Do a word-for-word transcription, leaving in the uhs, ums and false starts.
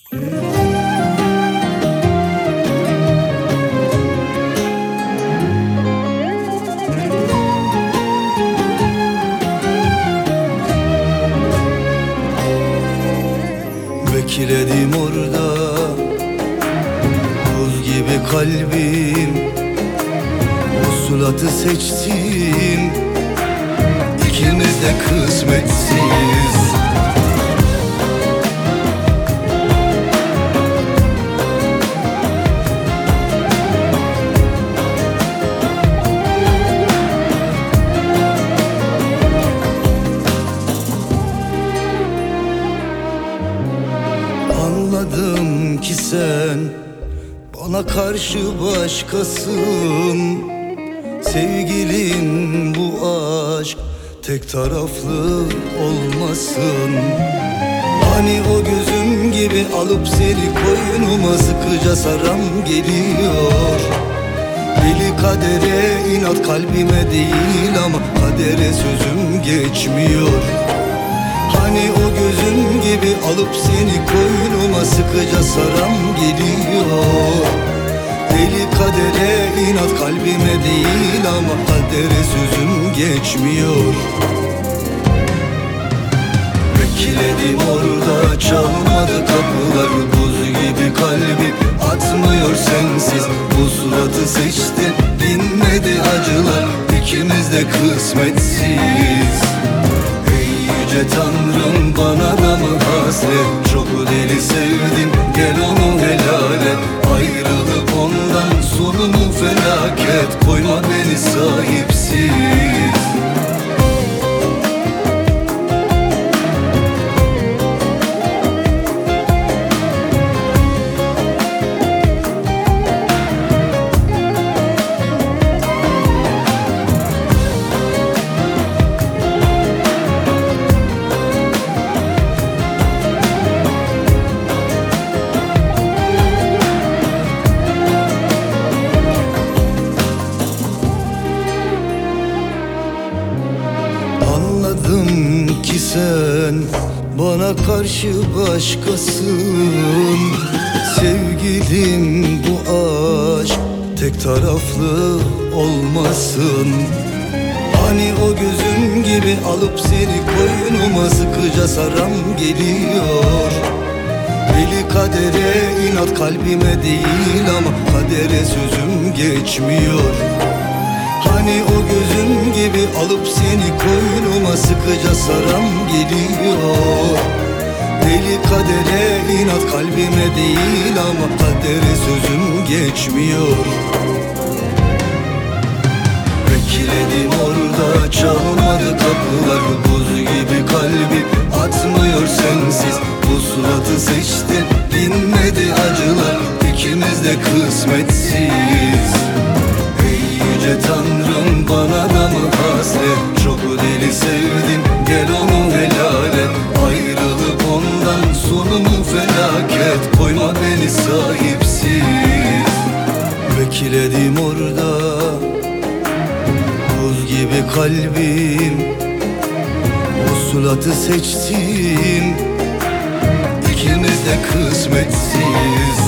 Bekledim orada, buz gibi kalbim, Vusulatı seçtim, İkimiz de kısmetsiz. Anladım ki sen bana karşı başkasın. Sevgilim, bu aşk tek taraflı olmasın. Hani o gözüm gibi alıp seni koynuma sıkıca saram geliyor. Deli kadere inat, kalbime değil ama kadere sözüm geçmiyor. Hani o gözüm gibi alıp seni koynuma sıkıca saram geliyor. Deli kadere inat, kalbime değil ama kadere sözüm geçmiyor. Bekledim orada, çalmadı kapılar, buz gibi kalbi atmıyor sensiz. Bu suratı seçti, dinmedi acılar, İkimiz de kısmetsiz. Yüce Tanrım, bana da mı hasret? Çok deli sevdim, gel onu helal et. Ayrılıp ondan sonu mu felaket? Koyma beni sahipsiz. Anladım ki sen bana karşı başkasın. Sevgilim, bu aşk tek taraflı olmasın. Hani o gözüm gibi alıp seni koynuma sıkıca saram geliyor. Deli kadere inat, kalbime değil ama kadere sözüm geçmiyor. Hani o gözüm gibi alıp seni koynuma sıkıca saram geliyor. Deli kadere inat, kalbime değil ama kadere sözüm geçmiyor. Bekledim orada, çalmadı kapılar, buz gibi kalbi atmıyor sensiz. Bu suratı seçti, dinmedi acılar, İkimiz de kısmetsiz. Yüce Tanrım, bana da mı hasret? Çok deli sevdim, gel onu helal et. Ayrılıp ondan sonu mu felaket? Koyma beni sahipsiz. Bekledim orada, buz gibi kalbim, Vusulatı seçtim, İkimiz de kısmetsiz.